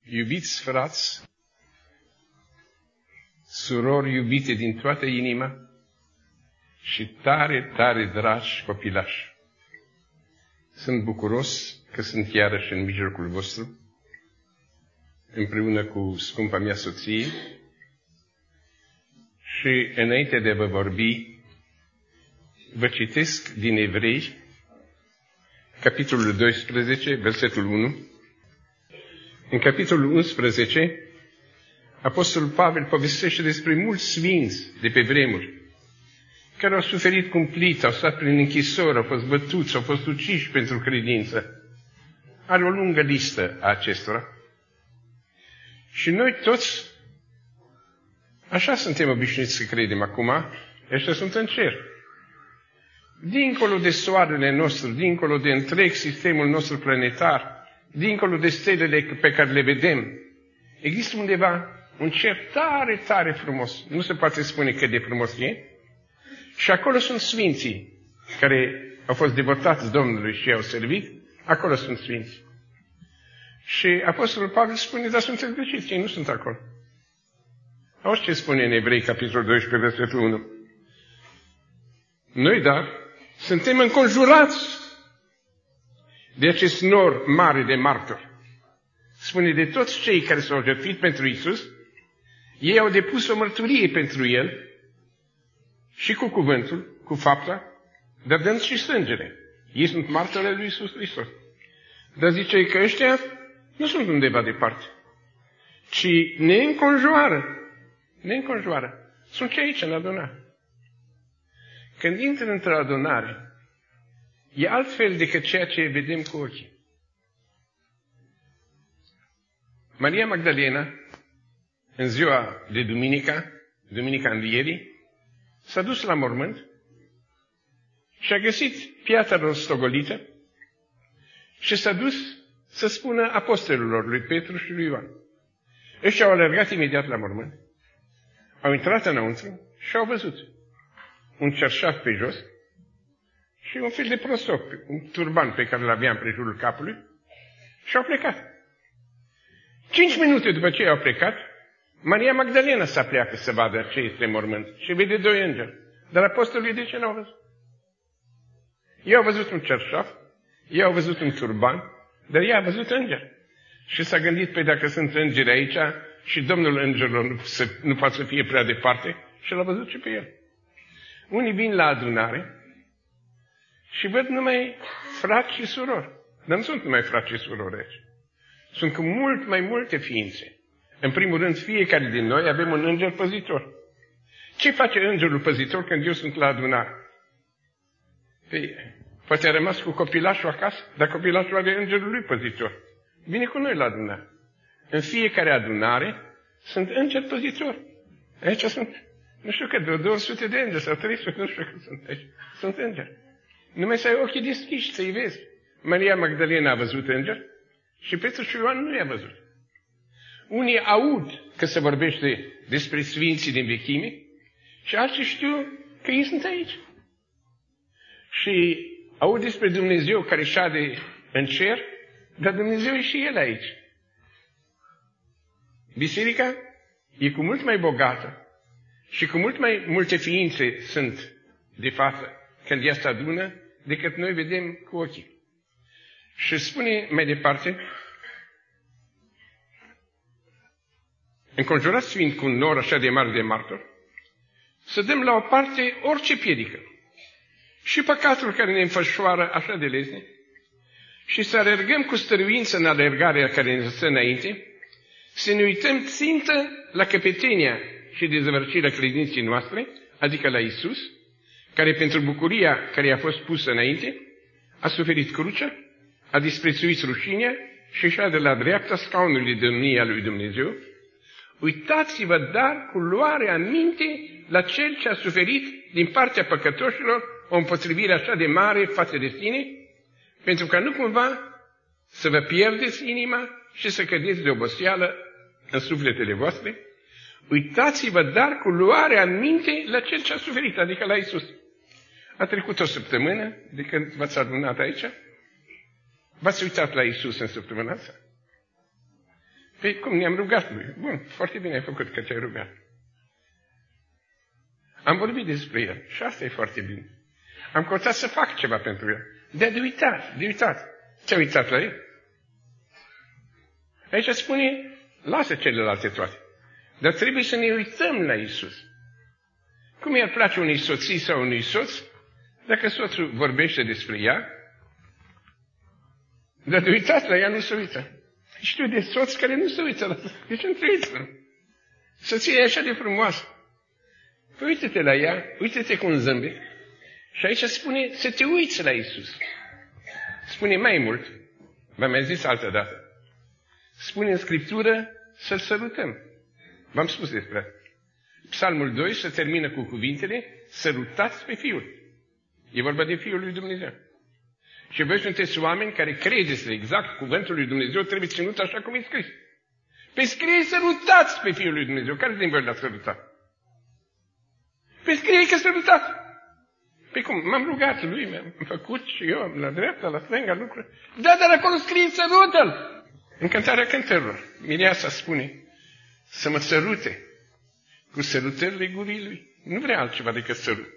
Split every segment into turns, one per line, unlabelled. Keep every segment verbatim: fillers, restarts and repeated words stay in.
Iubiți frați, surori iubite din toată inima și tare, tare dragi copilași, sunt bucuros că sunt iarăși în mijlocul vostru, împreună cu scumpa mea soție, și înainte de a vă vorbi, vă citesc din Evrei, capitolul doisprezece, versetul unu. În capitolul unsprezece, Apostolul Pavel povestește despre mulți sfinți de pe vremuri, care au suferit cumplit, au stat prin închisori, au fost bătuți, au fost uciși pentru credință. Are o lungă listă a acestora. Și noi toți, așa suntem obișnuiți să credem acum, ăștia sunt în cer. Dincolo de soarele nostru, dincolo de întreg sistemul nostru planetar, dincolo de stelele pe care le vedem, există undeva un cer tare, tare frumos. Nu se poate spune cât de frumos e. Și acolo sunt sfinții care au fost devotați Domnului și i-au servit. Acolo sunt sfinți. Și Apostolul Pavel spune, dar sunteți greșiți, ei nu sunt acolo. Auzi ce spune în Evrei, capitolul doisprezece, versetul unu. Noi, dar, suntem înconjurați de acest nor mare de martori. Spune, de toți cei care s-au jertfit pentru Iisus, ei au depus o mărturie pentru El și cu cuvântul, cu fapta, dar dând și sângele. Ei sunt martorii lui Iisus Hristos. Dar zice că ăștia nu sunt undeva departe, ci ne înconjoară. Ne înconjoară. Sunt și aici, în adunare. Când intră într-o adunare, e altfel decât ceea ce vedem cu ochii. Maria Magdalena, în ziua de duminica, duminica Învierii, s-a dus la mormânt și a găsit piatra rostogolită și s-a dus să spună apostolilor lui Petru și lui Ioan. Ăștia au alergat imediat la mormânt, au intrat înăuntru și au văzut un cerșaf pe jos și un fel de prosop, un turban pe care l-avea în prejurul capului, și au plecat. Cinci minute după ce au plecat, Maria Magdalena s-a pleacă să vadă ce este mormânt și vede doi îngeri. Dar apostolii de ce n-au văzut? Ei au văzut un cerșaf, ei au văzut un turban, dar ea a văzut îngeri. Și s-a gândit, pe dacă sunt îngeri aici și Domnul îngerilor nu, nu poate să fie prea departe, și l-a văzut și pe el. Unii vin la adunare și văd numai frați și surori. Dar nu sunt numai frați și surori aici. Sunt cu mult mai multe ființe. În primul rând, fiecare din noi avem un înger păzitor. Ce face îngerul păzitor când eu sunt la adunare? Păi, poate a rămas cu copilașul acasă, dar copilașul are îngerul lui păzitor. Vine cu noi la adunare. În fiecare adunare sunt îngeri păzitori. Aici sunt, nu știu cât, de două sute de îngeri sau trei sute, nu știu cât sunt aici. Sunt îngeri. Numai să ai ochii deschiși, să-i vezi. Maria Magdalena a văzut îngeri și Petru și Ioan nu i-a văzut. Unii aud că se vorbește despre sfinții din vechime și alții știu că ei sunt aici. Și aud despre Dumnezeu care șade în cer, dar Dumnezeu e și El aici. Biserica e cu mult mai bogată și cu mult mai multe ființe sunt de față când ea se adună decât noi vedem cu ochii. Și spune mai departe, înconjurați fiind cu un nor așa de mare de martori, să dăm la o parte orice piedică și păcatul care ne înfășoară așa de lesne și să alergăm cu stăruință în alergarea care ne stă înainte, să ne uităm țintă la căpetenia și dezvărcirea credinței noastre, adică la Iisus, care pentru bucuria care i-a fost pusă înainte, a suferit crucea, a disprețuit rușinea și șade la dreapta scaunului de domnia lui Dumnezeu. Uitați-vă, dar, cu luare aminte la Cel ce a suferit din partea păcătoșilor o împotrivire așa de mare față de sine, pentru ca nu cumva să vă pierdeți inima și să cădeți de oboseală în sufletele voastre. Uitați-vă, dar, cu luare aminte la Cel ce a suferit, adică la Iisus. A trecut o săptămână de când v-ați adunat aici? V-ați uitat la Iisus în săptămâna asta? Păi cum, ne-am rugat lui. Bun, foarte bine ai făcut că te-ai rugat. Am vorbit despre el și asta e foarte bine. Am căutat să fac ceva pentru el. De de uitat, de uitat. Ți-ai uitat la el? Aici spune, lasă celelalte toate. Dar trebuie să ne uităm la Iisus. Cum i-ar place unei soții sau unui soț, dacă soțul vorbește despre ea, dar de uitat la ea nu se uită. Știu de soți care nu se uită la ea. Deci nu trăiți. Soția e așa de frumoasă. Păi uite-te la ea, uite-te cu un zâmbet. Și aici spune să te uiți la Iisus. Spune mai mult, v-am mai zis altă dată, spune în Scriptură să-L sărutăm. V-am spus despre asta. Psalmul doi se termină cu cuvintele, sărutați pe Fiul. E vorba de Fiul lui Dumnezeu. Și voi sunteți oameni care credeți exact cuvântul lui Dumnezeu, trebuie ținut așa cum e scris. Pe scrie sărutați pe Fiul lui Dumnezeu. Care din voi l-ați sărutat? Pe scrie că sărutați. Păi cum, m-am rugat lui, mi-am făcut și eu, la dreapta, la stânga, lucruri. Da, dar acolo scrie sărută-l. În Cântarea Cântărilor, Mireasa spune să mă sărute cu sărutările gurii lui. Nu vrea altceva decât sărut.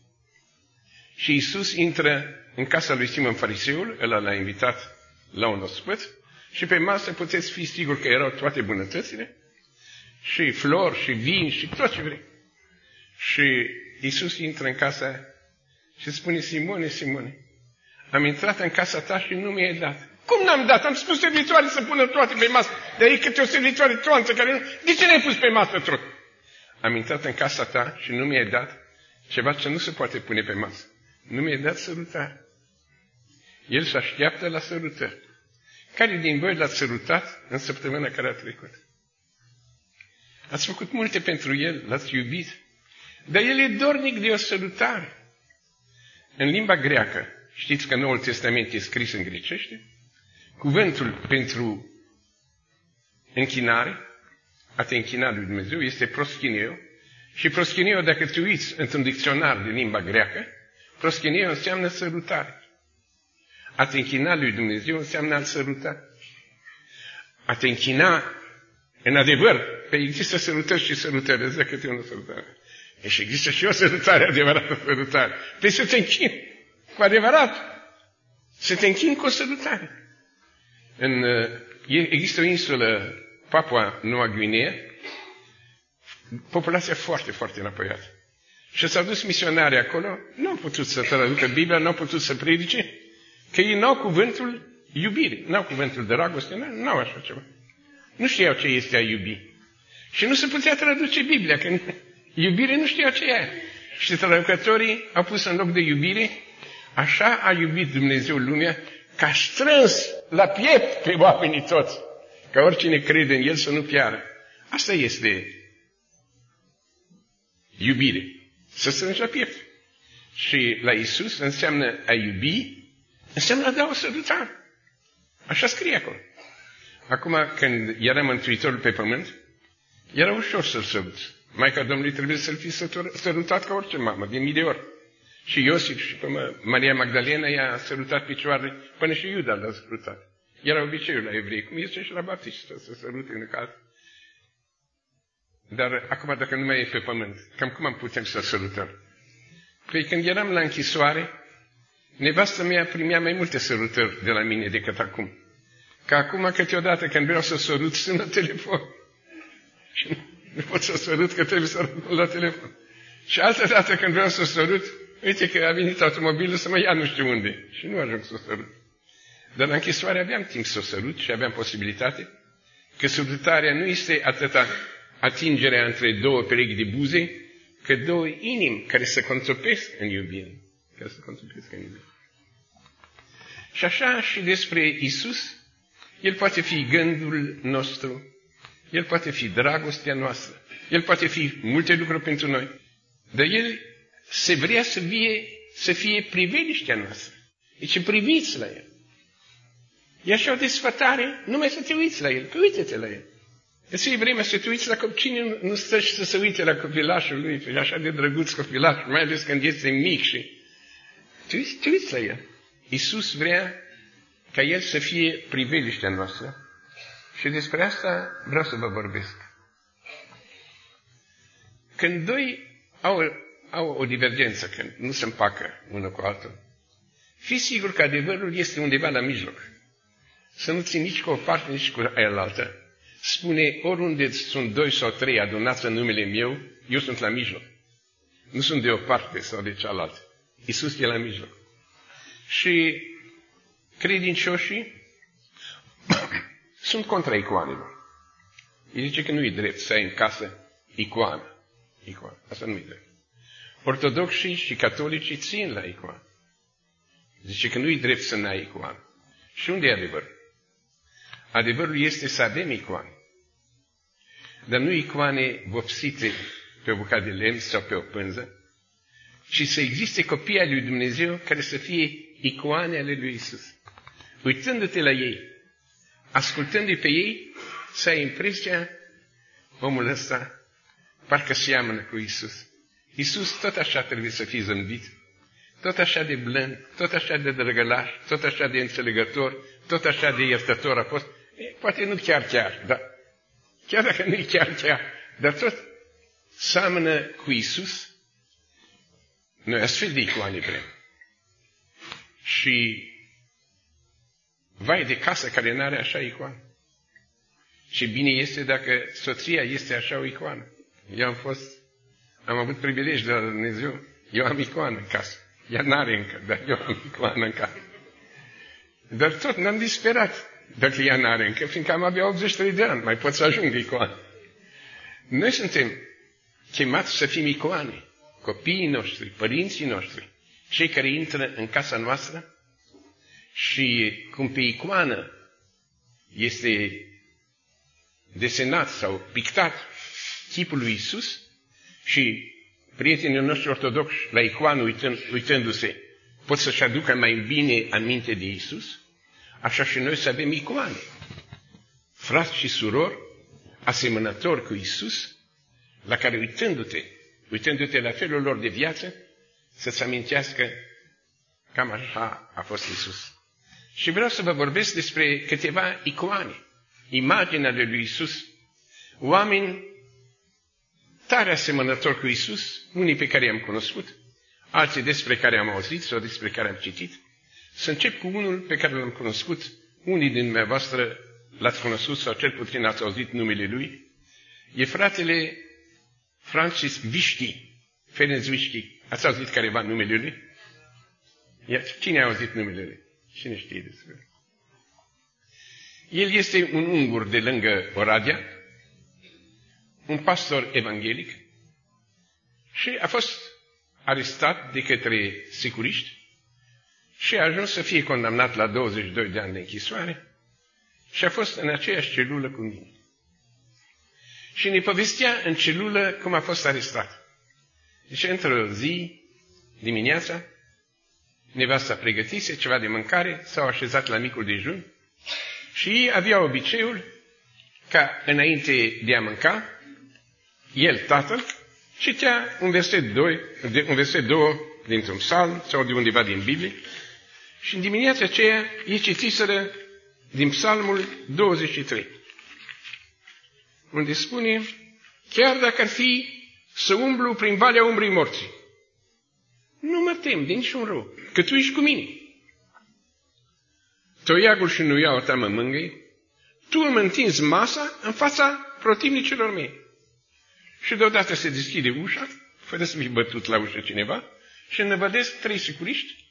Și Iisus intră în casa lui Simon Fariseul, ăla l-a invitat la un ospăț, și pe masă puteți fi sigur că erau toate bunătățile, și flori, și vin, și tot ce vrei. Și Iisus intră în casa și spune, Simone, Simone, am intrat în casa ta și nu mi-ai dat. Cum n-am dat? Am spus servitoare să pună toate pe masă. Dar e câte o servitoare toanță care nu... De ce n-ai pus pe masă tot? Am intrat în casa ta și nu mi-ai dat ceva ce nu se poate pune pe masă. Nu mi-ai dat sărutare. El se așteaptă la sărutări. Care din voi l-ați sărutat în săptămâna care a trecut? Ați făcut multe pentru el, l-ați iubit. Dar el e dornic de o sărutare. În limba greacă, știți că Noul Testament e scris în grecește? Cuvântul pentru închinare, a te închina lui Dumnezeu, este proschineo. Și proschineo, dacă te uiți într-un dicționar de limba greacă, proschineo înseamnă sărutare. A te închina lui Dumnezeu înseamnă a-L săruta. A te închina, în adevăr, că există sărutări și sărutări, îți dă câte unul sărutare. Și există și o sărutare adevărată, sărutare. Trebuie să te închini cu adevărat. Să te închini cu o sărutare. În, există o insulă, Papua Noua Guinee, populația foarte, foarte înapoiată. Și s-au dus misionari acolo, nu au putut să traducă Biblia, nu au putut să predice, că ei n-au cuvântul iubire, n-au cuvântul dragoste, n-au așa ceva. Nu știau ce este a iubi. Și nu se putea traduce Biblia, că iubire nu știau ce e. Și traducătorii au pus în loc de iubire, așa a iubit Dumnezeu lumea, că a strâns la piept pe oamenii toți, ca oricine crede în El să nu piară. Asta este iubire. Să strângi la piept. Și la Iisus înseamnă a iubi, înseamnă a da o sărutare. Așa scrie acolo. Acum, când era Mântuitorul pe pământ, era ușor să-L săruți. Maica Domnului trebuie să-L fi sărutat ca orice mamă, de mii de ori. Și Iosif și Maria Magdalena i-a sărutat picioarele, până și Iuda l-a sărutat. Era obiceiul la evrei, cum este și la baptiști, să sărute în caz. Dar acum, dacă nu mai e pe pământ, cam cum am putem să sărutăm? Păi când eram la închisoare, nevastă mea primea mai multe sărutări de la mine decât acum. Că acum, câteodată, când vreau să sărut, sunt la telefon. Și nu, nu pot să sărut, că trebuie să rămân la telefon. Și altă dată, când vreau să sărut, uite că a venit automobilul să mă ia nu știu unde. Și nu ajung să sărut. Dar la închisoare aveam timp să o sărut și aveam posibilitate, că sărutarea nu este atâta atingerea între două perechi de buze, că două inimi care se contopesc în iubire. Care se contopesc în iubire. Și așa și despre Isus, El poate fi gândul nostru, El poate fi dragostea noastră, El poate fi multe lucruri pentru noi, dar El se vrea să fie, să fie priveliștea noastră. Deci priviți la El. E așa o desfătare, numai să te uiți la El, că uite-te la El. Este vremea să te uiți la copil. Cine nu stă și să se uite la copilașul lui, e așa de drăguț copilaș, mai ales când este mic și... Te uiți, te uiți la El. Iisus vrea ca El să fie priveliștea noastră Și despre asta vreau să vă vorbesc. Când doi au, au o divergență, când nu se împacă unul cu altul, fiți sigur că adevărul este undeva la mijloc. Să nu ții nici cu o parte, nici cu aia. Spune, oriunde sunt doi sau trei adunați în numele meu, eu sunt la mijloc. Nu sunt de o parte sau de cealaltă. Iisus e la mijloc. Și credincioșii sunt contra icoanelor. El zice că nu e drept să ai în casă icoană. Icoană. Asta nu e drept. Ortodoxii și catolicii țin la icoană. Zice că nu e drept să n-ai icoană. Și unde e adevărul? Adevărul este să avem icoane. Dar nu icoane vopsite pe o bucată de lemn sau pe o pânză, ci să existe copii ai lui Dumnezeu care să fie icoane ale lui Isus. Uitându-te la ei, ascultându-i pe ei, să ai impresia, omul ăsta parcă seamănă cu Isus. Isus tot așa trebuie să fie zâmbit, tot așa de blând, tot așa de drăgălaș, tot așa de înțelegător, tot așa de iertător a fost. E, poate nu chiar chiar, dar chiar dacă nu e chiar chiar, dar tot seamănă cu Isus. Noi astfel de icoane vrem. Și vai de casă care n-are așa icoană. Și bine este dacă soția este așa o icoană. Eu am fost, am avut privilegi de la Dumnezeu. Eu am icoană în casă. Ea n-are încă, dar eu am icoană în casă. Dar tot n-am disperat dacă ea n-are încă, fiindcă am avea optzeci și trei de ani, mai pot să ajung icoană. Noi suntem chemați să fim icoane. Copiii noștri, părinții noștri, cei care intră în casa noastră și cum pe icoană este desenat sau pictat chipul lui Isus și prietenii noștri ortodoxi la icoană uitând, uitându-se pot să-și aducă mai bine aminte de Isus, așa și noi să avem icoane. Frați și surori, asemănători cu Isus, la care uitându-te, uitându-te la felul lor de viață, să-ți amintească cam așa a fost Isus. Și vreau să vă vorbesc despre câteva icoane, imagini ale lui Isus, oameni tare asemănători cu Isus, unii pe care i-am cunoscut, alții despre care am auzit sau despre care am citit. Să încep cu unul pe care l-am cunoscut, unii din dumneavoastră l-ați cunoscut sau cel puțin ați auzit numele lui, e fratele Francis Vișchi, Ferenc Vișchi. Ați auzit careva numele lui? Cine a auzit numele lui? Cine știe despre el? El este un ungur de lângă Oradea, un pastor evanghelic și a fost arestat de către securiști și a ajuns să fie condamnat la douăzeci și doi de ani de închisoare și a fost în aceeași celulă cu mine. Și ne povestea în celulă cum a fost arestat. Deci, într-o zi, dimineața, nevasta pregătise ceva de mâncare, s-au așezat la micul dejun și ei aveau obiceiul ca, înainte de a mânca, el, tatăl, citea un verset, doi, un verset două dintr-un psalm sau de undeva din Biblie și în dimineața aceea ei citiseră din psalmul douăzeci și trei, unde spune, chiar dacă ar fi să umblu prin valea umbrei morții, nu mă tem de niciun rău, că tu ești cu mine. Toiagul și nuiaua ta mă mângâie, tu îmi întinzi masa în fața protivnicilor mei. Și deodată se deschide ușa, fără să fie bătut la ușă cineva, și înăvădesc trei securiști.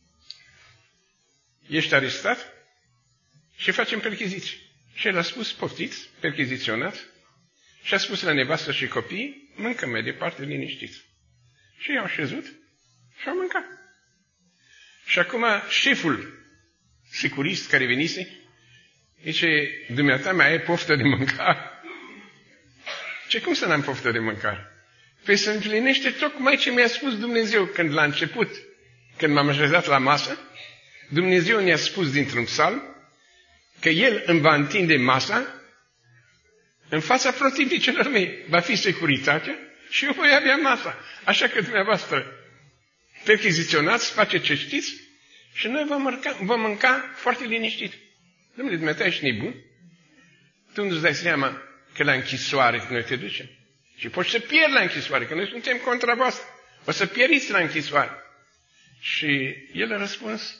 Ești arestat și facem percheziții. Și el a spus, poftiți, percheziționați, și a spus la nevastă și copii, mâncă mai departe liniștiți. Și i-au șezut și au mâncat. Și acum șeful securist care venise, zice, dumneata mai ai poftă de mâncare? Ce, cum să n-am poftă de mâncare? Păi să împlinește tocmai ce mi-a spus Dumnezeu când la început, când m-am așezat la masă, Dumnezeu ne-a spus dintr-un psalm că El îmi va întinde masa în fața protivnicilor mei. Va fi securitatea și eu voi avea masa. Așa că dumneavoastră percheziționați, faceți ce știți și noi vom mânca, vom mânca foarte liniștit. Dom'le, dumneata, ești nebun? tu nu-ți dai seama că la închisoare noi te ducem. Și poți să pierzi la închisoare, că noi suntem contra voastră. O să pieriți la închisoare. Și el a răspuns,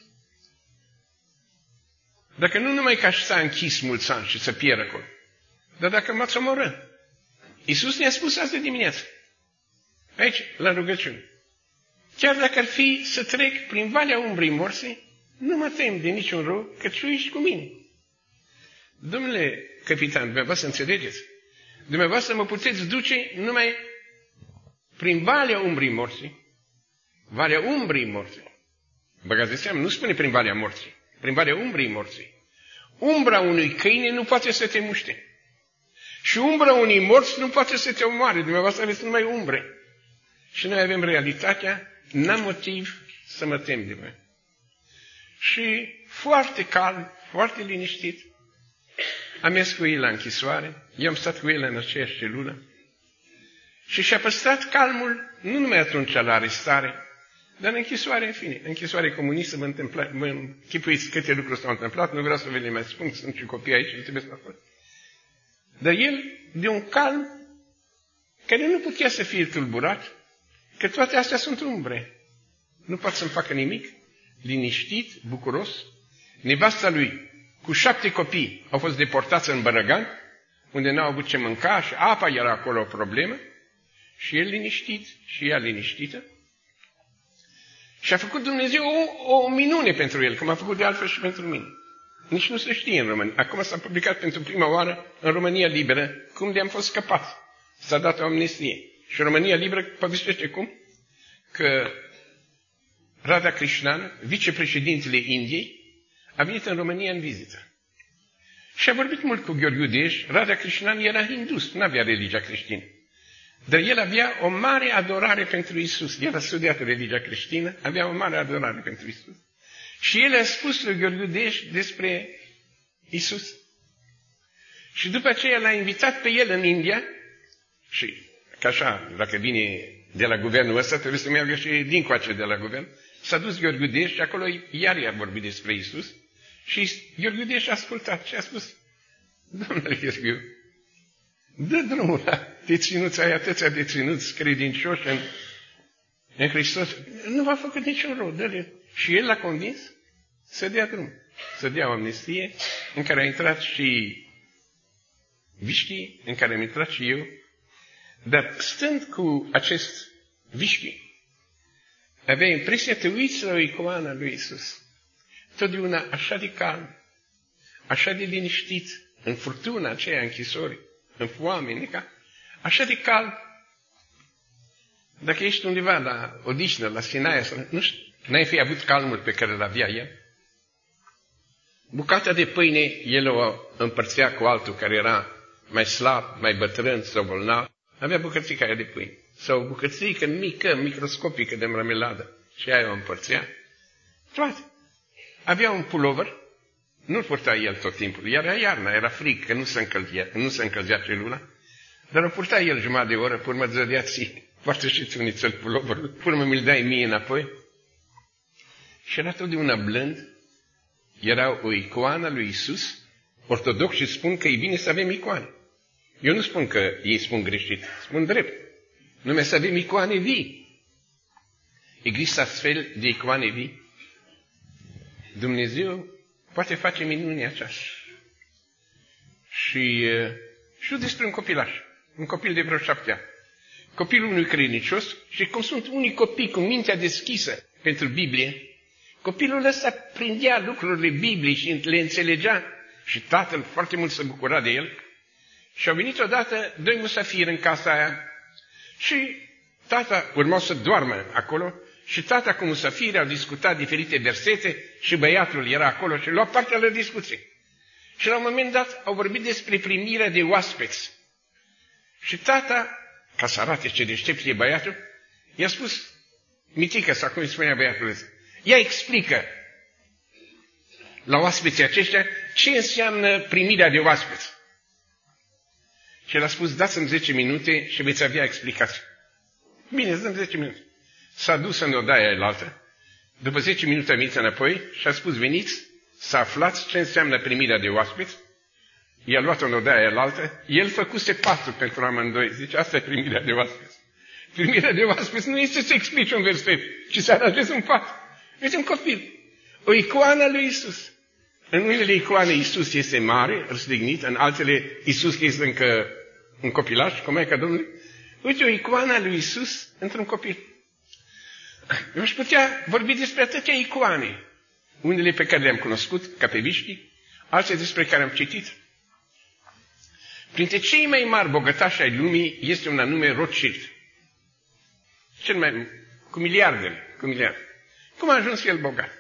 dacă nu numai că aș sta închis mulți ani și să pierd acolo, dar dacă m-ați omorât. Iisus ne-a spus asta dimineață. Aici, la rugăciune. Chiar dacă ar fi să trec prin valea umbrei morții, nu mă tem de niciun rău, că tu ești cu mine. Domnule capitan, dumneavoastră înțelegeți? Dumneavoastră mă puteți duce numai prin valea umbrei morții. Valea umbrei morții. Băgați de seamă, nu spune prin valea morții, prin valea umbrei morții. Umbra unui câine nu poate să te muște. Și umbra unui morți nu poate să te omoare. Dumneavoastră aveți numai umbre. Și noi avem realitatea, n-am motiv să mă tem de voi. Și foarte calm, foarte liniștit, am mers cu el la închisoare, eu am stat cu el în aceeași celulă și și-a păstrat calmul, nu numai atunci la arestare, dar în închisoare, în fine, închisoare comunistă, mă, întâmpla, mă închipuiți câte lucruri s-au întâmplat, nu vreau să vă le mai spun, că sunt și copii aici, nu trebuie să fac. Dar el, de un calm, care nu putea să fie tulburat, că toate astea sunt umbre. Nu poate să-mi facă nimic, liniștit, bucuros. Nevasta lui, cu șapte copii, au fost deportați în Bărăgan, unde n-au avut ce mânca și apa era acolo o problemă, și el liniștit și ea liniștită. Și a făcut Dumnezeu o, o minune pentru el, cum a făcut de altfel și pentru mine. Nici nu se știe în România. Acum s-a publicat pentru prima oară în România Liberă cum de-am fost scăpați. S-a dat o amnistie. Și România Liberă povestește cum? Că Radha Krishnan, vicepreședintele Indiei, a venit în România în vizită. Și a vorbit mult cu Gheorghiu Dej. Radha Krishnan era hindus, nu avea religia creștină. Dar el avea o mare adorare pentru Isus. El a studiat religia creștină, avea o mare adorare pentru Isus. Și el a spus lui Gheorghiu Dej despre Isus. Și după aceea l-a invitat pe el în India, și că așa, dacă vine de la guvernul ăsta, trebuie să meargă și dincoace de la guvern. S-a dus Gheorghiu Dej și acolo iar i-a vorbit despre Isus. Și Gheorghiu Dej a ascultat și a spus, domnule Gheorghiu, dă drumul la deținuți, ai atâția deținuți credincioși în, în Hristos. Nu v-a făcut niciun rău, dă-le. Și el l-a convins să dea drum, să dea o amnistie în care a intrat și Vișchi, în care am intrat și eu. Dar stând cu acest Vișchi, avea impresia, te uiți la o icoană a lui Isus. Totdeauna așa de calm, așa de liniștit, în furtuna aceea închisorii, în foame, așa de calm. Dacă ești undeva la odihnă, la Sinaia, nu știu, n-ai fi avut calmul pe care îl avea el? Bucata de pâine, el o împărțea cu altul care era mai slab, mai bătrân sau bolnav. Avea bucățica aia de pâine. Sau o bucățică mică, microscopică de mărmeladă. Și aia o împărțea. Toate. Avea un pulover, nu-l purta el tot timpul. Era iarna, era frig, că nu se încălzea, nu se încălzea celula. Dar o purta el jumătate de oră, pur mă zădea ție. Poate și-ți uniți-l puloverul, pur mă mi-l dai mie înapoi. Și era totdeauna blând. Era o icoană lui Isus. Ortodoxii spun că e bine să avem icoane. Eu nu spun că ei spun greșit, spun drept. Numai să avem icoane vii. Există astfel de icoane vii. Dumnezeu poate face minunea aceasta. Și știu despre un copilaș, un copil de vreo șapte ani. Copilul unui credincios și cum sunt unii copii cu mintea deschisă pentru Biblie, copilul ăsta prindea lucrurile Bibliei și le înțelegea și tatăl foarte mult se bucura de el. Și au venit odată doi musafiri în casa aia și tata urmau să doarmă acolo și tata cu musafiri au discutat diferite versete și băiatul era acolo și lua partea la discuție. Și la un moment dat au vorbit despre primirea de oaspeți. Și tata, ca să arate ce deștept e băiatul, i-a spus, mitică, sau cum îi spunea băiatul ăsta, ea explică la oaspeții aceștia ce înseamnă primirea de oaspeți. Și el a spus, dați-mi zece minute și veți avea explicații. Bine, îți dăm zece minute. S-a dus în odaia elaltă. După zece minute a venit înapoi și a spus, veniți să aflați ce înseamnă primirea de oaspeți. i-a luat-o în odaia alaltă, el făcuse patru pentru amândoi. Zice, asta e primirea de oaspeți. Primirea de oaspeți nu este să explici un verset, ci să aranjezi un pat. Este un copil. O icoană lui Iisus. În unele icoane Iisus este mare, răstignit, în altele Iisus este încă un copilaș, cum e ca Domnului. Uite o icoană lui Iisus într-un copil. Eu aș putea vorbi despre atâtea icoane. Unele pe care le-am cunoscut, ca pe viști, altele despre care am citit. Printre cei mai mari bogătași ai lumii este un anume Rothschild. Cel mai, cu miliardele, cu miliarde. Cum a ajuns el bogat?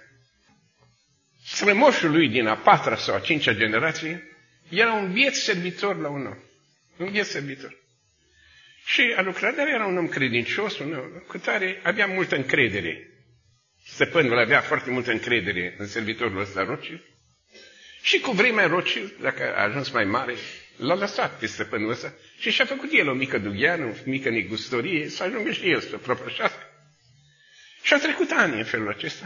Strămoșul lui din a patra sau a cincea generație era un biet servitor la un om. Un biet servitor. Și a lucrat, dar era un om credincios, un om cu care avea multă încredere. Stăpânul avea foarte multă încredere în servitorul ăsta Rothschild. Și cu vremea Rothschild, dacă a ajuns mai mare, l-a lăsat pe stăpânul ăsta și și-a făcut el o mică dugheană, o mică negustorie, să ajungă și el să propășească. Și a trecut ani în felul acesta.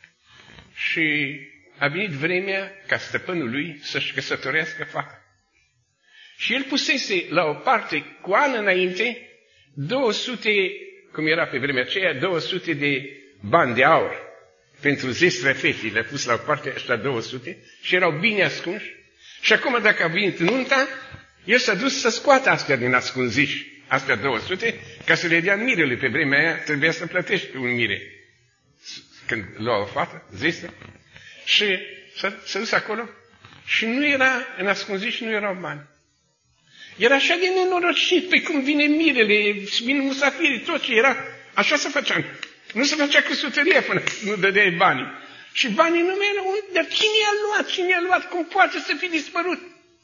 Și a venit vremea ca stăpânul lui să-și căsătorească fata. Și el pusese la o parte, cu ani înainte, două sute, cum era pe vremea aceea, două sute de bani de aur pentru zestrea fetii. Le-a pus la o parte ăștia două sute și erau bine ascunși. Și acum, dacă a venit nunta, el s-a dus să scoată astea din ascunziși, astea două sute, ca să le dea mirele. Pe vremea aia trebuia să plătești un mire. Când lua o fată, zestre, și s-a, s-a dus acolo și nu era în ascunziși, nu erau bani. Era așa de nenorocit, pe cum vine mirele, vin musafirii, tot ce era, așa se făcea. Nu se făcea căsătoria până nu dădeai banii. Și banii nu mai erau, dar cine i-a luat? Cine i-a luat? Cum poate să fi dispărut?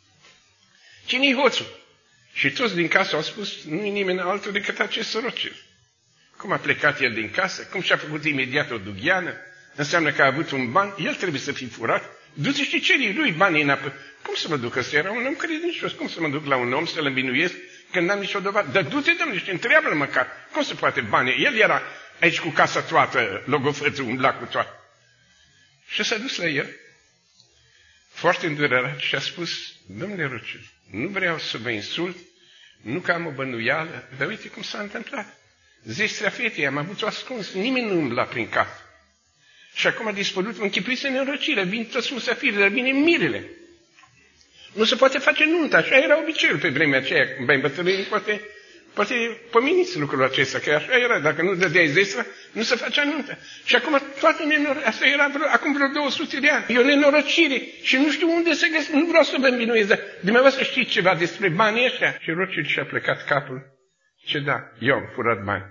Cine-i hoțul? Și toți din casă au spus, nu-i nimeni altul decât acest Rothschild. Cum a plecat el din casă, cum și-a făcut imediat o dugheană, înseamnă că a avut un ban, el trebuie să fie furat, du-te și ceri lui banii înapoi. Cum să mă duc? Ăsta era un om credincios, cum să mă duc la un om să-l învinuiesc când n-am nicio dovadă? Dar du-te, Doamne, și întreabă-l măcar, cum se poate banii? El era aici cu casa toată, logofătul, umbla cu toată. Și s-a dus la el, foarte îndurerat, și a spus, domnule Rothschild, nu vreau să vă insult, nu că am o bănuială, dar uite cum s-a întâmplat. Zestrea fetei, am avut-o ascuns, nimeni nu umbla prin casă. Și acum a dispărut, închipuiți în nenorocire, vin toți musafirii, dar vine mirele. Nu se poate face nuntă, așa era obiceiul pe vremea aceea, când mai bătrânii, poate, poate pomeniți lucrul acesta, că așa era, dacă nu dădeai zestra, nu se facea nuntă. Și acum toată nenorocire, asta era vreo, acum vreo două sute de ani, e o nenorocire și nu știu unde să găsesc, nu vreau să vă învinuiesc, dar dumneavoastră știți ceva despre banii ăștia. Și Rothschild și-a plecat capul, ce da, eu am furat bani.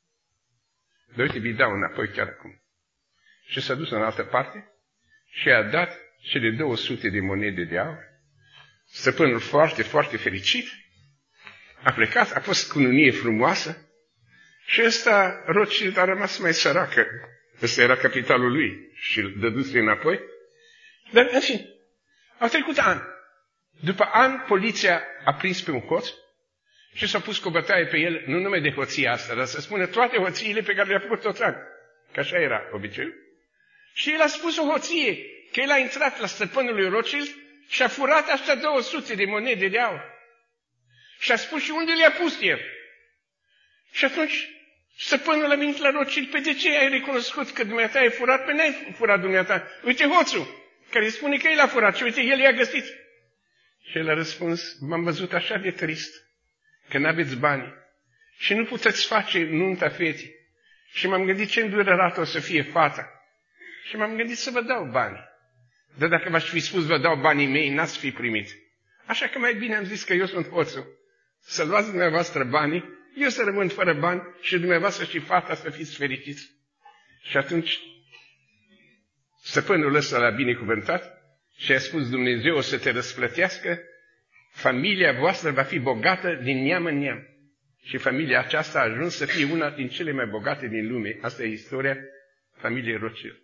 Dar uite, vi dau înapoi chiar acum. Și s-a dus în altă parte și a dat cele două sute de monede de aur. Stăpânul foarte, foarte fericit a plecat, a fost cununie frumoasă și ăsta, Rothschild, a rămas mai săracă. Ăsta era capitalul lui și îl dăduse înapoi. Dar, în fine, au trecut ani. După ani, poliția a prins pe un hoț și s-a pus cu o bătaie pe el, nu numai de hoția asta, dar să spună toate hoțiile pe care le-a făcut toți ani. Că așa era obiceiul. Și el a spus o hoție, că el a intrat la stăpânul lui Rothschild și a furat astea două sute de monede de aur. Și a spus și unde le-a pus el. Și atunci stăpânul a venit la Rothschild, pe de ce ai recunoscut că dumneata ai furat? Pe n-ai furat dumneata. Uite hoțul, care spune că el a furat și uite, el i-a găsit. Și el a răspuns, m-am văzut așa de trist, că n-aveți bani și nu puteți face nunta fetii. Și m-am gândit ce îndurerată o să fie fata. Și m-am gândit să vă dau bani. Dar dacă v-aș fi spus vă dau banii mei, n-ați fi primit. Așa că mai bine am zis că eu sunt hoțul. Să luați dumneavoastră banii, eu să rămân fără bani și dumneavoastră și fata să fiți fericiți. Și atunci stăpânul ăsta l-a binecuvântat și a spus, Dumnezeu o să te răsplătească, familia voastră va fi bogată din neam în neam. Și familia aceasta a ajuns să fie una din cele mai bogate din lume. Asta e istoria familiei Rothschild.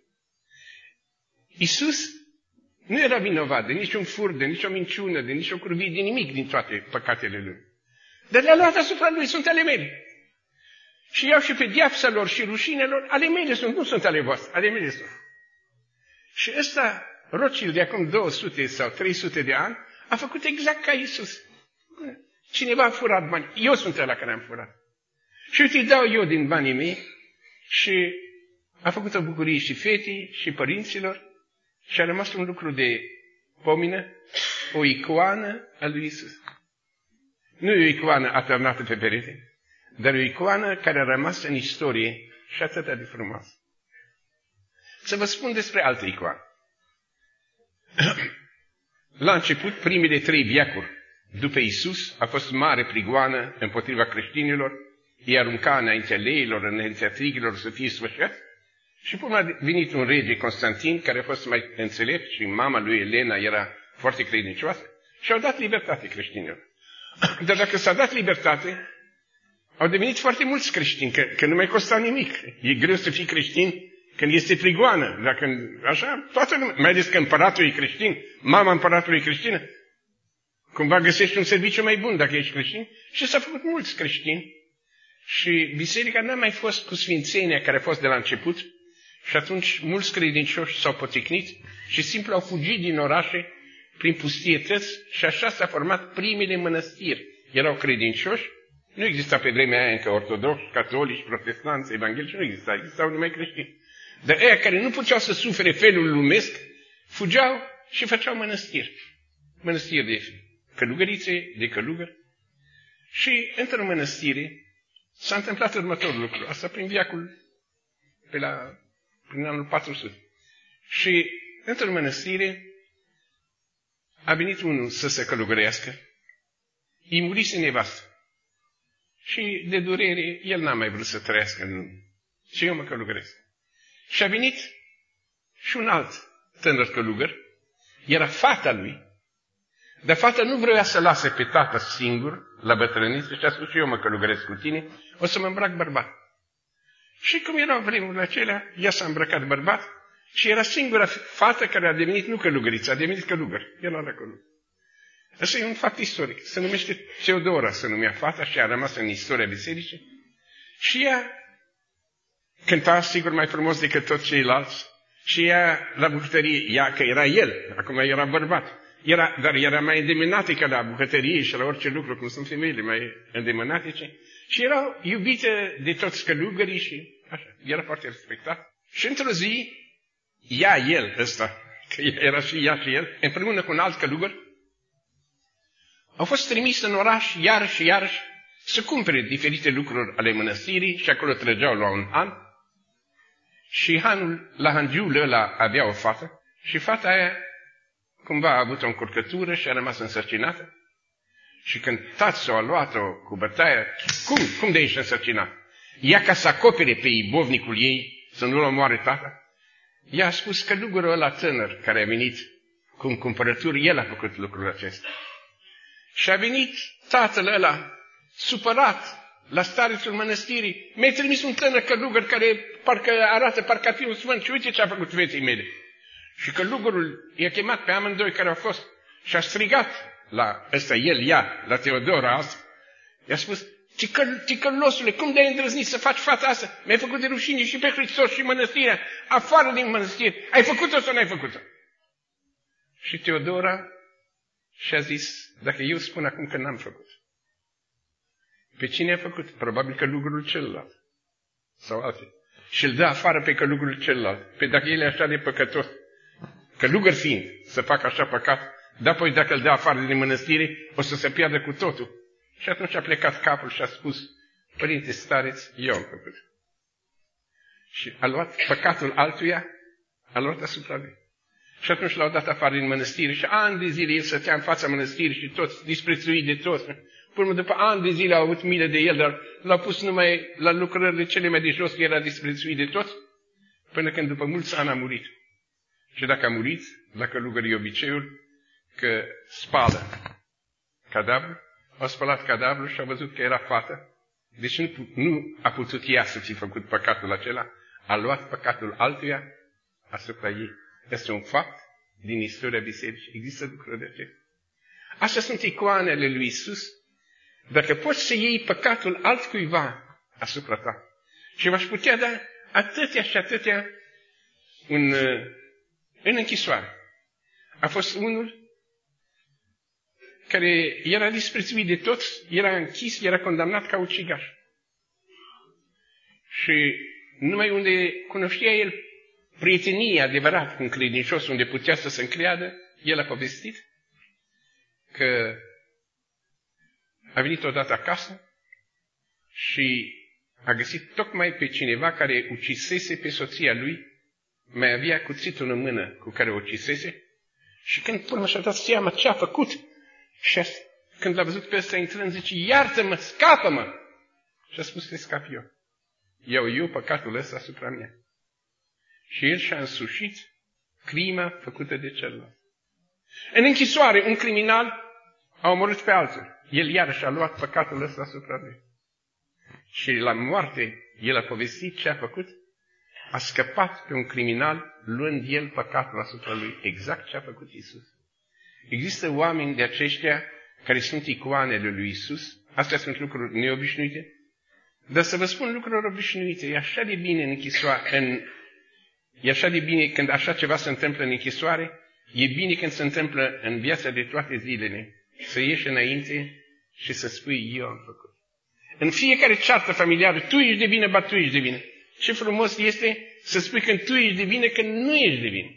Iisus nu era vinovat de niciun fur, de nicio minciună, de nicio curvie, de nimic din toate păcatele lui. Dar le-a luat asupra lui, sunt ale mele. Și iau și pedeapsa lor și rușinelor, ale mele sunt, nu sunt ale voastre, ale mele sunt. Și ăsta, Rothschild, de acum două sute sau trei sute de ani, A făcut exact ca Iisus. Cineva a furat bani. Eu sunt ăla care am furat. Și uite, îi dau eu din banii mei și a făcut o bucurie și fetii și părinților și a rămas un lucru de pomină, o icoană a lui Iisus. Nu e o icoană atârnată pe perete, dar o icoană care a rămas în istorie și atât de frumoasă. Să vă spun despre altă icoană. La început, primele trei veacuri după Iisus a fost mare prigoană împotriva creștinilor, îi arunca înaintea leilor, înaintea trigilor să fie sfârșiați. Și până a venit un rege, Constantin, care a fost mai înțelept și mama lui Elena era foarte credincioasă și au dat libertate creștinilor. Dar dacă s-a dat libertate, au devenit foarte mulți creștini, că, că nu mai costa nimic. E greu să fii creștin când este prigoană. Dacă, așa, toată lumea, mai ales că împăratul e creștin, mama împăratului e creștină, cumva găsești un serviciu mai bun dacă ești creștin. Și s-au făcut mulți creștini. Și biserica n-a mai fost cu sfințenia care a fost de la început. Și atunci mulți credincioși s-au poticnit și simplu au fugit din orașe prin pustietăți și așa s-a format primele mănăstiri. Erau credincioși, nu exista pe vremea aia încă ortodoxi, catolici, protestanți, evanghelici, nu exista, existau numai creștini. Dar aia care nu puteau să sufere felul lumesc, fugeau și făceau mănăstiri. Mănăstiri de călugărițe, de călugări. Și într-o mănăstire s-a întâmplat următorul lucru, asta prin viacul, pe la, prin anul patru sute. Și într-o mănăstire a venit unul să se călugărească, îi murise nevastă. Și de durere, el n-a mai vrut să trăiască în lume. Și eu mă călugăresc. Și a venit și un alt tânăr călugăr, era fata lui, dar fata nu vrea să lase pe tată singur la bătrâniță și a spus, eu mă călugăresc cu tine, o să mă îmbrac bărbat. Și cum erau vremurile acelea, ea s-a îmbrăcat bărbat și era singura fată care a devenit nu călugăriță, a devenit călugăr. El era călugăr. Asta e un fapt istoric. Se numește Teodora, se numea fata și a rămas în istoria bisericii. Și ea cânta, sigur, mai frumos decât toți ceilalți. Și ea, la bucătărie, ea, că era el, acum era bărbat. Era, dar era mai îndemânatică la bucătărie și la orice lucru, cum sunt femeile mai îndemânatice. Și erau iubite de toți călugării și așa. Era foarte respectat. Și într-o zi, ea, el, ăsta, că era și ea și el, împreună cu un alt călugăr, au fost trimis în oraș iarăși și iarăși să cumpere diferite lucruri ale mănăstirii și acolo trăgeau la un han. Și hanul, la hangiul ăla avea o fată și fata aia cumva a avut o încurcătură și a rămas însărcinată. Și când tatăl a luat-o cu bătaia, cum, cum de ești însărcinat? Ea ca să acopere pe ibovnicul ei, să nu-l omoare tata, ea a spus că călugărul ăla tânăr care a venit cu un cumpărături, el a făcut lucrul acesta. Și a venit tatăl ăla, supărat, la starețul mănăstirii. Mi-ai trimis un tânăr călugăr care parcă arată, parcă ar fi un sfânt și uite ce a făcut feței mele. Și călugărul i-a chemat pe amândoi care au fost și a strigat la ăsta, el, ea, la Teodora asta. I-a spus, ticălosule, cum de-ai îndrăznit să faci fata asta? Mi-ai făcut de rușine și pe Hristos și mănăstirea, afară din mănăstire. Ai făcut-o sau n-ai făcut-o? Și Teodora și-a zis, dacă eu spun acum că n-am făcut, pe cine a făcut? Probabil călugărul celălalt. Sau alții. Și îl dă afară pe călugărul celălalt. Pe dacă el e așa de păcătos, călugăr fiind, să facă așa păcat, dar apoi dacă îl dă afară din mănăstire, o să se piardă cu totul. Și atunci a plecat capul și a spus, părinte stareț, eu am făcut. Și a luat păcatul altuia, a luat asupra lui. Și atunci l-au dat afară din mănăstire și ani de zile el stătea în fața mănăstirii și toți, disprețuit de toți. Până după ani de zile au avut milă de el, dar l-au pus numai la lucrările cele mai de jos, că era disprețuit de toți, până când după mulți ani a murit. Și dacă a murit, la călugării obiceiul, că spală cadavrul, au spălat cadavrul și au văzut că era fată, deci nu, nu a putut ea să fi făcut păcatul acela, a luat păcatul altuia asupra ei. Este un fapt din istoria bisericii. Există lucruri de acestea. Astea sunt icoanele lui Iisus. Dacă poți să iei păcatul altcuiva asupra ta. Și v-aș putea da atâtea și atâtea în, în închisoare. A fost unul care era disprețuit de toți, era închis, era condamnat ca ucigaș. Și numai unde cunoștea el prietenia adevărată cu un credincios, unde putea să se încreadă, el a povestit că a venit odată acasă și a găsit tocmai pe cineva care ucisese pe soția lui, mai avea cuțitul în mână cu care o ucisese, și când până și-a dat seama ce a făcut, și a, când l-a văzut pe ăsta intrând, zice, iartă-mă, scapă-mă! Și a spus, te scap eu. Iau eu păcatul ăsta asupra mea. Și el și-a însușit crima făcută de celălalt. În închisoare, un criminal a omorât pe altul. El iarăși a luat păcatul ăsta asupra lui. Și la moarte, el a povestit ce a făcut. A scăpat pe un criminal, luând el păcatul asupra lui. Exact ce a făcut Iisus. Există oameni de aceștia care sunt icoanele lui Iisus. Astea sunt lucruri neobișnuite. Dar să vă spun lucruri obișnuite. E așa de bine în închisoare. În... E așa de bine când așa ceva se întâmplă în închisoare. E bine când se întâmplă în viața de toate zilele. Să ieși înainte și să spui, eu am făcut. În fiecare ceartă familiară, tu ești de vină, ba tu ești de vină. Ce frumos este să spui când tu ești de vină, când nu ești de vină.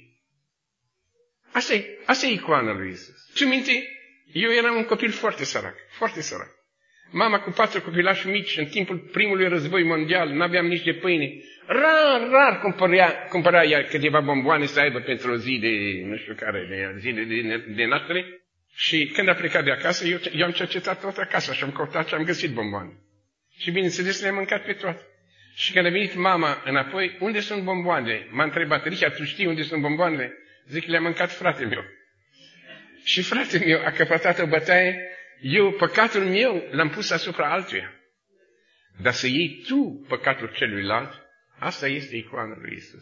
Asta e, asta e icoana lui Iisus. Ce minte, eu eram un copil foarte sărac, foarte sărac. Mama cu patru copilași mici, în timpul primului război mondial, nu aveam nici de pâine. Rar, rar cumpărea, cumpăra ea câteva bomboane să aibă pentru o zi de, nu știu care, de zi de, de, de naștere. Și când a plecat de acasă, eu, eu am cercetat toată acasă și am căutat și am găsit bomboane. Și bineînțeles le-am mâncat pe toate. Și când a venit mama înapoi, unde sunt bomboanele? M-a întrebat, Richard, tu știi unde sunt bomboanele? Zic, le-a mâncat fratele meu. Și fratele meu a căpătat o bătaie, eu păcatul meu l-am pus asupra altuia. Dar să iei tu păcatul celuilalt, asta este icoana lui Iisus.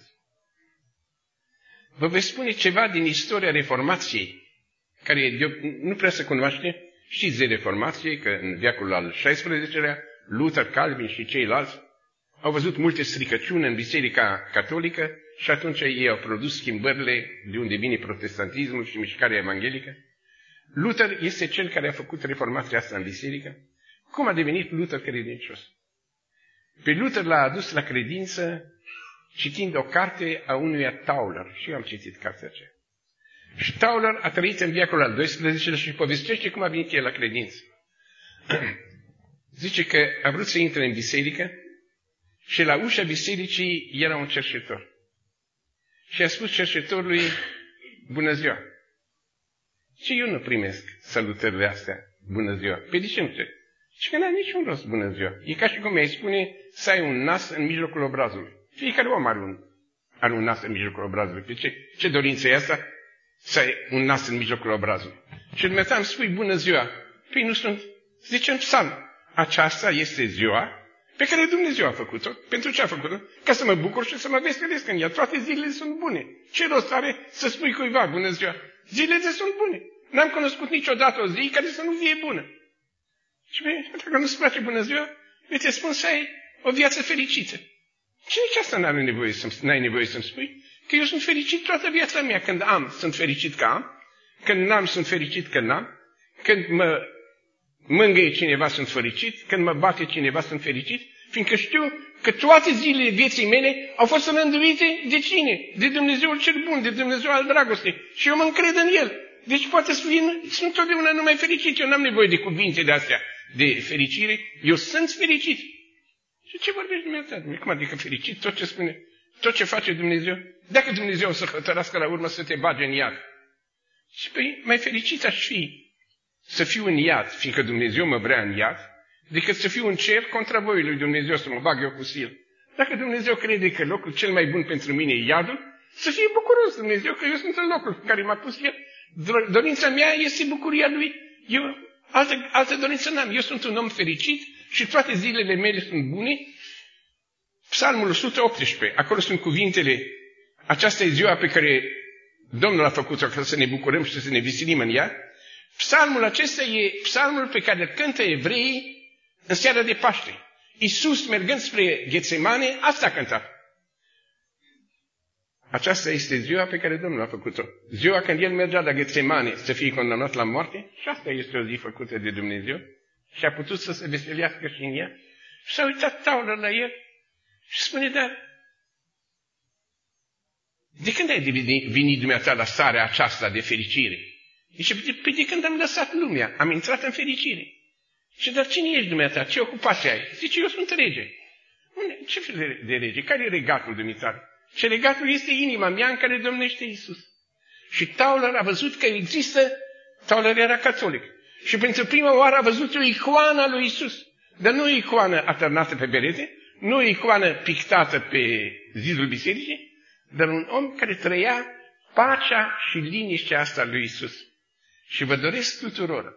Vă voi spune ceva din istoria Reformației, care nu prea se cunoaște. Știți de Reformație, că în veacul al șaisprezecelea, Luther, Calvin și ceilalți au văzut multe stricăciuni în Biserica Catolică și atunci ei au produs schimbările de unde vine protestantismul și mișcarea evanghelică. Luther este cel care a făcut reformația asta în biserică. Cum a devenit Luther credincios? Pe Luther l-a adus la credință citind o carte a unuia Tauler. Și eu am citit cartea aceea. Și Tauler a trăit în veacul al doisprezecelea și povestește cum a venit el la credință. Zice că a vrut să intre în biserică și la ușa bisericii era un cerșetor. Și a spus cerșetorului, bună ziua. Și eu nu primesc salutările astea, bună ziua. Pe de ce nu te? Și că n-a niciun rost, bună ziua. E ca și cum mi-ai spune să ai un nas în mijlocul obrazului. Fiecare om are un, are un nas în mijlocul obrazului. Pe ce, ce dorință e asta? Să ai un nas în mijlocul obrazului. Și dumneavoastră îmi spui bună ziua. Păi nu sunt. Zice în psalm, aceasta este ziua pe care Dumnezeu a făcut-o. Pentru ce a făcut-o? Ca să mă bucur și să mă veselesc în ea. Toate zilele sunt bune. Ce rost are să spui cuiva bună ziua? Zilele sunt bune. N-am cunoscut niciodată o zi care să nu fie bună. Și bine, dacă nu-ți place bună ziua, eu te spun să ai o viață fericită. Și nici asta n-ai nevoie, să, n-ai nevoie să-mi spui. Că eu sunt fericit toată viața mea. Când am, sunt fericit că am. Când n-am, sunt fericit că n-am. Când mă mângâie cineva, sunt fericit. Când mă bate cineva, sunt fericit. Fiindcă știu că toate zilele vieții mele au fost rânduite de cine? De Dumnezeul cel bun, de Dumnezeu al dragostei. Și eu mă încred în El. Deci poate să fie, sunt totdeauna numai fericit. Eu n-am nevoie de cuvinte de astea de fericire. Eu sunt fericit. Și ce vorbești Dumnezeu? Cum adică fericit? Tot ce spune, tot ce face Dumnezeu? Dacă Dumnezeu o să hotărască la urmă să te bage în iad. Și păi, mai fericit aș fi să fiu în iad, fiindcă Dumnezeu mă vrea în iad, decât să fiu în cer contra voii lui Dumnezeu să mă bag eu cu sil. Dacă Dumnezeu crede că locul cel mai bun pentru mine e iadul, să fie bucuros Dumnezeu că eu sunt în locul în care m-a pus El. Dorința mea este bucuria Lui. Eu altă, altă dorință n-am. Eu sunt un om fericit și toate zilele mele sunt bune. Psalmul o sută optsprezece, acolo sunt cuvintele, aceasta e ziua pe care Domnul a făcut-o ca să ne bucurăm și să ne veselim în ea. Psalmul acesta e psalmul pe care îl cântă evreii în seara de Paște. Iisus, mergând spre Ghetsemane, asta a cântat. Aceasta este ziua pe care Domnul a făcut-o. Ziua când El mergea la Ghetsemane să fie condamnat la moarte, și asta este o zi făcută de Dumnezeu, și a putut să se veselească și în ea. Și s-a uitat Tauler la el și spune, dar de când ai venit dumneata la starea aceasta de fericire? Zice, păi de când am lăsat lumea, am intrat în fericire. Și dar cine ești dumneata? Ce ocupație ai? Zice, eu sunt rege. Ce fel de rege? Care e regatul dumitare? Și regatul este inima mea în care domnește Iisus. Și Tauler a văzut că există, Tauler era catolic, și pentru prima oară a văzut o icoană a lui Iisus. Dar nu o icoană atârnată pe perete, nu o icoană pictată pe zidul bisericii, dar un om care trăia pacea și liniștea asta lui Iisus. Și vă doresc tuturor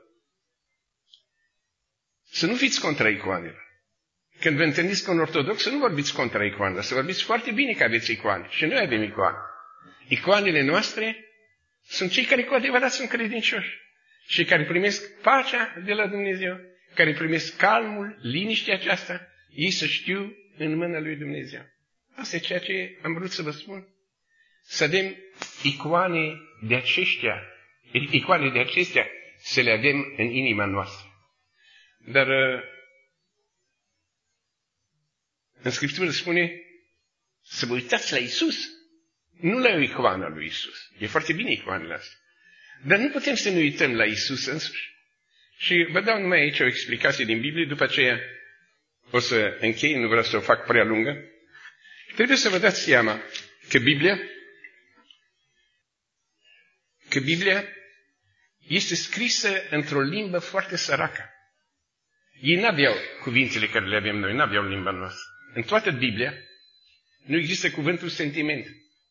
să nu fiți contra icoanelor. Când vă întâlniți cu un ortodox, să nu vorbiți contra icoanelor, să vorbiți foarte bine că aveți icoane. Și noi avem icoane. Icoanele noastre sunt cei care cu adevărat sunt credincioși și care primesc pacea de la Dumnezeu, care primesc calmul, liniștea aceasta, ei să știu în mâna lui Dumnezeu. Asta e ceea ce am vrut să vă spun. Să avem icoane de aceștia, icoane de acestea, să le avem în inima noastră. Dar în Scriptură spune să vă uitați la Iisus, nu la o icoană a lui Iisus. E foarte bine icoanele astea. Dar nu putem să ne uităm la Iisus însuși. Și vă dau numai aici o explicație din Biblie, după aceea o să închei, nu vreau să o fac prea lungă. Trebuie să vă dați seama că Biblia, că Biblia este scrisă într-o limbă foarte săracă. Ei n-aveau cuvintele care le avem noi, n-aveau limba noastră. În toată Biblia nu există cuvântul sentiment.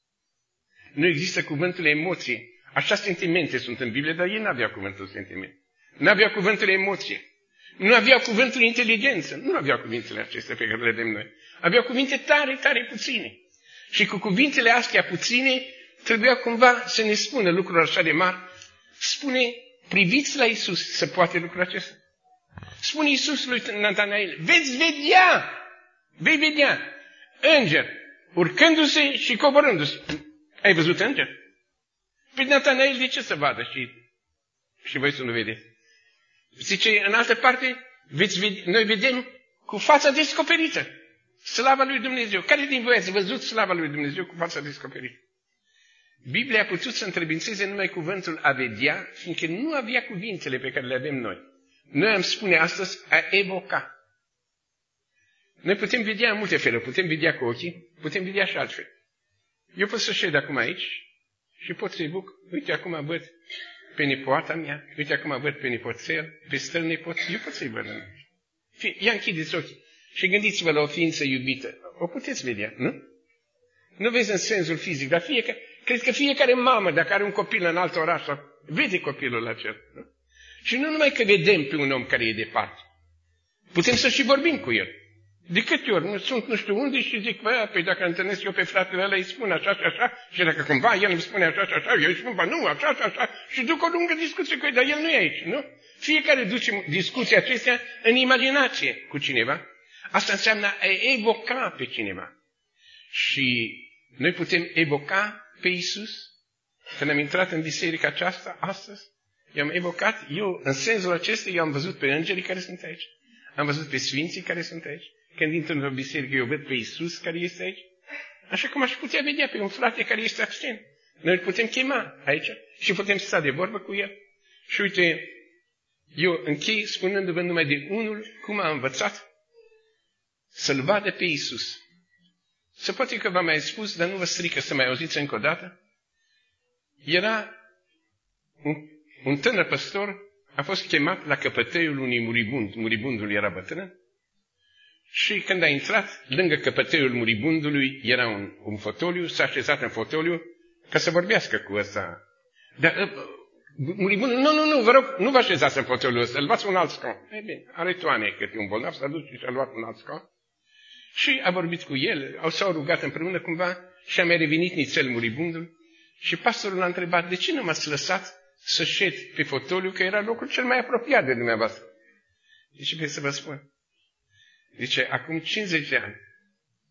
Nu există cuvântul emoție. Așa sentimente sunt în Biblie, dar ei n-aveau cuvântul sentiment. N-aveau cuvântul emoție. Nu aveau cuvântul inteligență. Nu aveau cuvintele acestea pe care le avem noi. Aveau cuvinte tare, tare puține. Și cu cuvintele astea puține trebuia cumva să ne spună lucruri așa de mari. Spune, priviți la Iisus să poate lucrul acesta. Spune Iisus lui Natanael, veți vedea, vei vedea înger urcându-se și coborându-se. Ai văzut înger? Păi Natanael, de ce să vadă și, și voi să nu vedeți? Zice, în altă parte, veți vedea, noi vedem cu fața descoperită slava lui Dumnezeu. Care din voi ați văzut slava lui Dumnezeu cu fața descoperită? Biblia a putut să întrebințeze numai cuvântul a vedea, fiindcă nu avea cuvintele pe care le avem noi. Noi am spune astăzi a evoca. Noi putem vedea în multe feluri. Putem vedea cu ochii, putem vedea și altfel. Eu pot să șed acum aici și pot să evoc. Uite, acum văd pe nepoata mea, uite, acum văd pe nepoțel, pe străl nepot. Eu pot să-i văd. Ia închideți ochii și gândiți-vă la o ființă iubită. O puteți vedea, nu? Nu vezi în sensul fizic, dar fiecare, cred că fiecare mamă, dacă are un copil în alt oraș, vede copilul acela. Nu? Și nu numai că vedem pe un om care e departe, putem să și vorbim cu el. De câte ori nu sunt nu știu unde și zic, bă, păi dacă întâlnesc eu pe fratele ăla, îi spun așa și așa, și dacă cumva el îmi spune așa și așa, eu îi spun, bă, nu, așa și așa, și duc o lungă discuție cu el, dar el nu e aici, nu? Fiecare duce discuția acestea în imaginație cu cineva. Asta înseamnă a evoca pe cineva. Și noi putem evoca pe Iisus. Când am intrat în biserica aceasta, astăzi, i-am evocat, eu, în sensul acesta, eu am văzut pe îngerii care sunt aici. Am văzut pe sfinții care sunt aici. Când intru într-o biserică, eu văd pe Iisus care este aici. Așa cum aș putea vedea pe un frate care este absent. Noi îl putem chema aici și putem sta de vorbă cu el. Și uite, eu închei spunându-vă numai de unul cum a învățat să-L vadă pe Iisus. Se poate că v-am mai spus, dar nu vă strică să mai auziți încă o dată. Era un, un tânăr păstor, a fost chemat la căpătăiul unui muribund. Muribundul era bătrân. Și când a intrat, lângă căpătăiul muribundului era un, un fotoliu, s-a așezat în fotoliu ca să vorbească cu ăsta. Dar muribundul, nu, nu, nu, vă rog, nu vă așezați în fotoliul ăsta, luați un alt scaun. Ei bine, are toane câte un bolnav, s-a dus și a luat un alt scaun. Și a vorbit cu el, au s-au rugat împreună cumva și a mai revenit nițel muribundul. Și pastorul l-a întrebat, de ce nu m-ați lăsat să șed pe fotoliu, că era locul cel mai apropiat de dumneavoastră? Zice, pe să vă spun. Zice, acum cincizeci de ani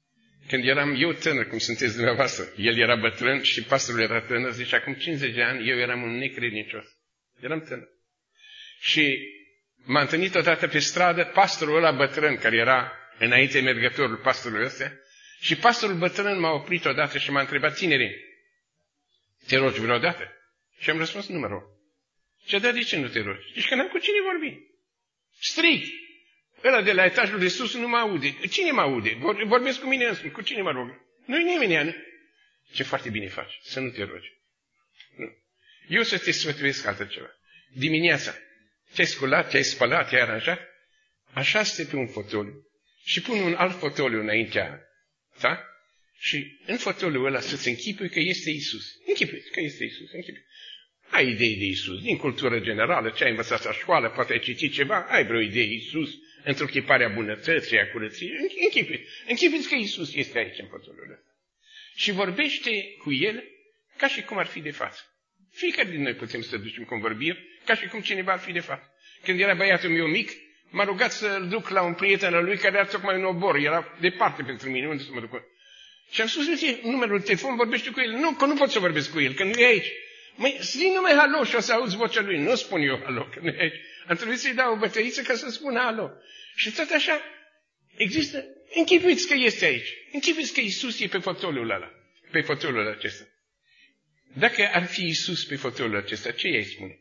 Când eram eu tânăr, cum sunteți dumneavoastră, el era bătrân și pastorul era tânăr, zice, acum cincizeci de ani, eu eram un necredincios. Eram tânăr. Și m-a întâlnit odată pe stradă pastorul ăla bătrân, care era înainte mergătorul pastorului ăsta, și pastorul bătrân m-a oprit odată și m-a întrebat, tinere, te rogi vreodată? Și am răspuns, nu mă rog. Și a dat, de ce nu te rogi? Zici că n-am cu cine vorbi. Strig. Ăla de la etajul de sus nu mă aude. Cine mă aude? Vorbesc cu mine însumi. Cu cine mă rog? Nu-i nimeni. Ce foarte bine faci. Să nu te rogi. Nu. Eu să te sfătuiesc altă ceva. Dimineața te-ai sculat, te-ai spălat, te-ai aranjat, așa-te pe un fotoliu și pun un alt fotoliu înaintea ta și în fotoliul ăla să-ți închipui că este Iisus. Închipui că este Iisus. Închipui. Ai idei de Iisus, din cultură generală, ce ai învățat la școală, poate ai citit ceva, ai vreo idee Iisus, într-o chipare a bunătății, a curăției. Închipui. Închipuiți că Iisus este aici în fotoliul ăsta. Și vorbește cu El ca și cum ar fi de față. Fiecare din noi putem să ducem convorbiri, ca și cum cineva ar fi de față. Când era băiatul meu mic, m-a rugat să-l duc la un prieten al lui care era tocmai un obor, era departe pentru mine, unde să mă duc? Și am spus, uite, numărul de telefon, vorbește cu el. Nu, că nu pot să vorbesc cu el, că nu e aici. Măi, zi numai halo și o să auzi vocea lui. Nu spun eu halo, că nu e aici. Am trebuit să-i dau o bătăiță ca să spună halo. Și tot așa, există, închipuiți că este aici. Închipuiți că Iisus e pe fotoliul ăla, pe fotoliul acesta. Dacă ar fi Iisus pe fotoliul acesta, ce i-ai spune?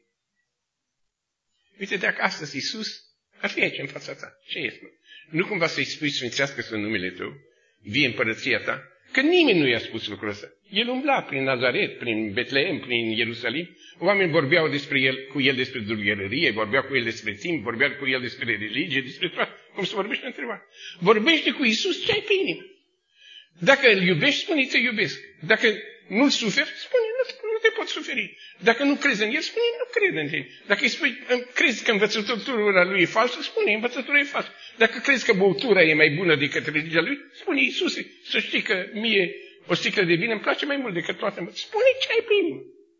Uite, dacă astăzi Iisus ar fi aici în fața ta, ce i-ai spune? Nu cumva să-i spui sfințească-ți numele tău, vie împărăția ta, că nimeni nu i-a spus lucrul ăsta. El umbla prin Nazaret, prin Betlehem, prin Ierusalim, oamenii vorbeau despre el, cu el despre dulgherărie, vorbeau cu el despre timp, vorbeau cu el despre religie, despre toate, cum se vorbește între oameni. Vorbește cu Iisus ce ai pe inimă. Dacă îl iubești, spune te iubesc. Dacă nu-l suferi, spune nu, nu te pot suferi. Dacă nu crezi în el, spune nu cred în el. Dacă îi spui, crezi că învățătura lui e falsă, spune învățătura e falsă. Dacă crezi că băutura e mai bună decât religia lui, spune Iisuse, să știi că mie o sticlă de vin îmi place mai mult decât toate. Spune ce ai pe inimă.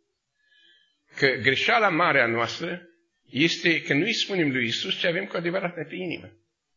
Că greșeala mare a noastră este că nu îi spunem lui Iisus ce avem cu adevărat pe inimă.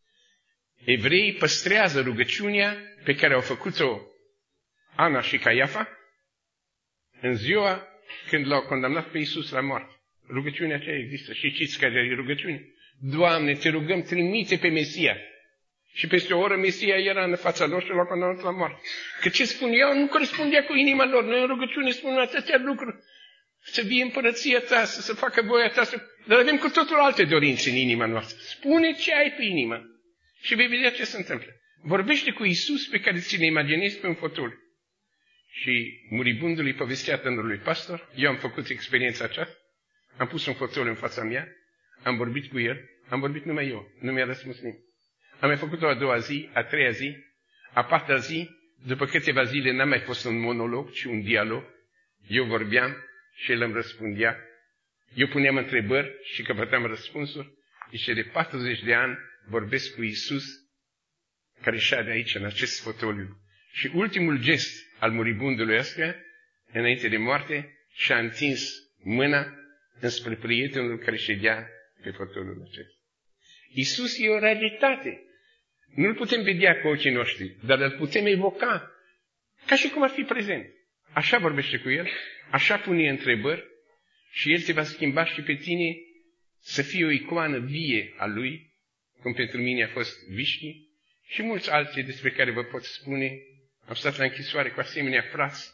Evreii păstrează rugăciunea pe care au făcut-o Ana și Caiafa în ziua când l-au condamnat pe Iisus la moarte. Rugăciunea aceea există. Și știți care e rugăciune? Doamne, te rugăm, trimite pe Mesia. Și peste o oră Mesia era în fața lor și l-au condamnat la moarte. Că ce spun eu nu corespundea cu inima lor. Noi în rugăciune spunem atâtea lucruri. Să vie împărăția ta, să se facă voia ta. Să... Dar avem cu totul alte dorințe în inima noastră. Spune ce ai pe inimă. Și vei vedea ce se întâmplă. Vorbește cu Iisus pe care ți-l imaginezi pe un fotoliu. Și muribundului povestea tânărului pastor, eu am făcut experiența aceasta, am pus un fotoliu în fața mea, am vorbit cu el, am vorbit numai eu, nu mi-a răspuns nimeni. Am mai făcut-o a doua zi, a treia zi, a patra zi, după câteva zile n-a mai fost un monolog, ci un dialog. Eu vorbeam și el îmi răspundea. Eu puneam întrebări și căpătam răspunsuri. Și de patruzeci de ani vorbesc cu Iisus, care șade aici, în acest fotoliu. Și ultimul gest al muribundului ăsta, înainte de moarte, și-a întins mâna înspre prietenul care ședea pe fotoliul acesta. Iisus e o realitate. Nu-l putem vedea cu ochii noștri, dar îl putem evoca ca și cum ar fi prezent. Așa vorbește cu el, așa pune întrebări și el te va schimba și pe tine să fie o icoană vie a lui, cum pentru mine a fost Vișchi și mulți alții despre care vă pot spune. Am stat la închisoare cu asemenea frați.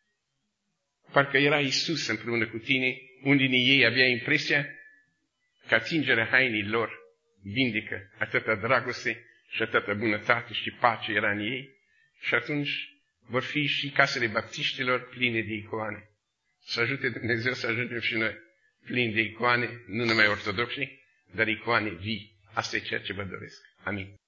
Parcă era Iisus împreună cu tine. Unii din ei avea impresia că atingerea hainii lor vindecă atâta dragoste și atâta bunătate și pace era în ei. Și atunci vor fi și casele baptiștilor pline de icoane. Să ajute Dumnezeu să ajungem și noi plini de icoane, nu numai ortodoxi, dar icoane vii. Asta e ceea ce vă doresc. Amin.